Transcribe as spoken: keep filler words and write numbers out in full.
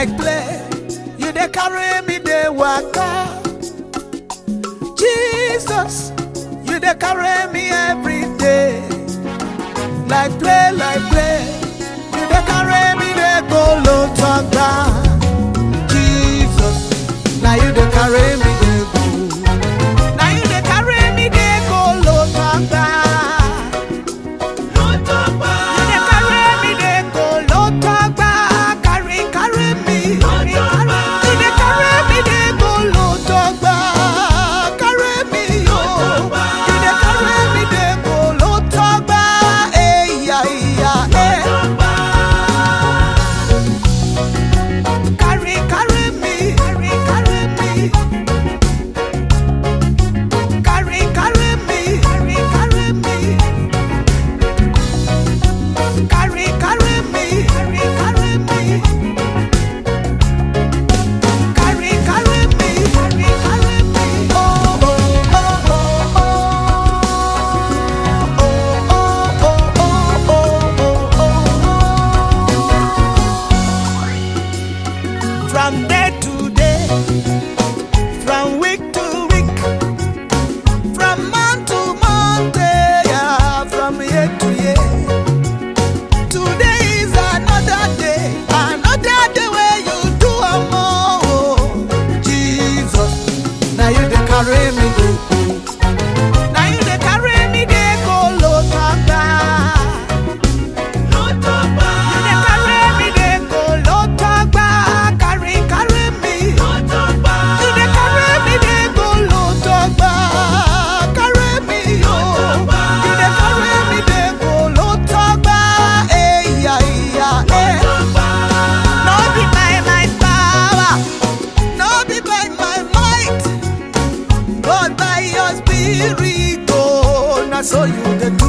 like play. You dey carry me dey waka. Jesus, you dey carry me every day. Like play, like play. You dey carry me dey go low talk down. Jesus, now you dey carry me dey go. Now you dey carry me dey go low talk down. From day to day, from week to week, from month to month, yeah, from year to year. Today is another day, another day where you do a more. Jesus, now you dey carry me go. Now you dey carry me dey go low talk down. Low talk down. You dey carry me dey go low talk down. So you the